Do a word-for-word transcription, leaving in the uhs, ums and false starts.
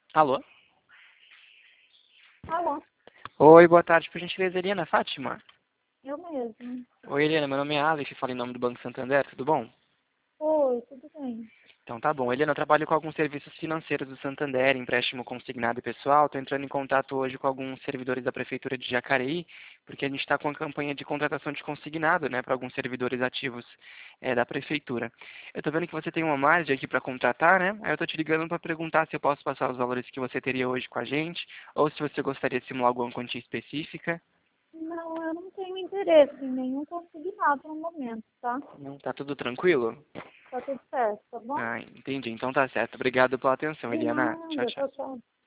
Alô? Alô, Oi, boa tarde, por gentileza, Eliana Fátima. eu mesmo. Oi, Eliana, meu nome é Alex, falo em nome do Banco Santander, tudo bom? Oi, tudo bem? Então tá bom. Eliana, eu trabalho com alguns serviços financeiros do Santander, empréstimo consignado e pessoal. Estou entrando em contato hoje com alguns servidores da Prefeitura de Jacareí, porque a gente está com a campanha de contratação de consignado, né, para alguns servidores ativos eh, da Prefeitura. Eu estou vendo que você tem uma margem aqui para contratar, né? Aí eu estou te ligando para perguntar se eu posso passar os valores que você teria hoje com a gente, ou se você gostaria de simular alguma quantia específica. Não, eu não tenho interesse em nenhum consignado no momento, tá? Não, tá tudo tranquilo? Tá tudo certo, tá bom? Ah, entendi. Então tá certo. Obrigado pela atenção, De Eliana. Tchau, nada, tchau. tchau, tchau.